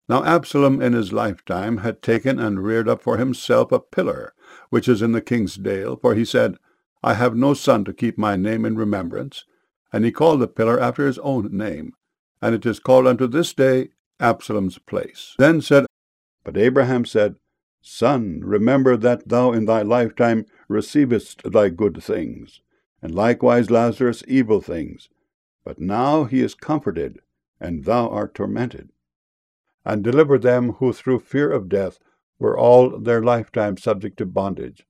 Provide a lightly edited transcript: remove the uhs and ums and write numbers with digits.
Now Absalom in his lifetime had taken and reared up for himself a pillar, which is in the king's dale, for he said, I have no son to keep my name in remembrance. And he called the pillar after his own name, and it is called unto this day Absalom's place. But Abraham said, Son, remember that thou in thy lifetime receivest thy good things, and likewise Lazarus evil things. But now he is comforted, and thou art tormented. And deliver them who through fear of death were all their lifetime subject to bondage,